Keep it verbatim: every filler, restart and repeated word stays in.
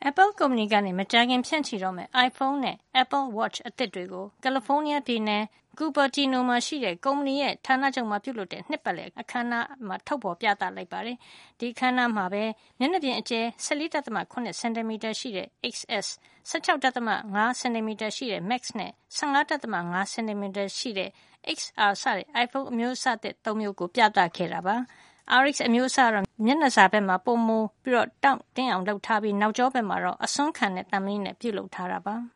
Apple ကုမ္ပဏီကနေမကြာခင်ဖြန့်ချိတော့မယ့် iPhone နဲ့ Apple Watch အသစ်တွေကိုကယ်လီဖိုးနီးယားပြည်နယ် Cupertino မှာရှိတဲ့ကုမ္ပဏီရဲ့ဌာနချုပ်မှာပြုလုပ်တဲ့နှစ်ပတ်လည်အခမ်းအနားမှာထုတ်ဖေါ်ပြသလိုက်ပါတယ်။ ဒီအခမ်းအနားမှာပဲမျက်နှာပြင်အကျယ် ၁၄.၇ စင်တီမီတာရှိတဲ့ X S, ၁၆.၅ စင်တီမီတာရှိတဲ့ Max နဲ့ ၁၅.၅ စင်တီမီတာရှိတဲ့ X R စတဲ့ iPhone အမျိုးအစားသစ် ၃ မျိုးကိုပြသခဲ့တာပါ။ R X အမျိုးအစားကတော့မျက်နှာစာဘက်မှာပိုမိုတောင့်တင်းအောင်လုပ်ထားပြီးနောက်ကျောဘက်မှာတော့အစွမ်းခံတဲ့သံမဏိနဲ့ပြုလုပ်ထားတာပါ။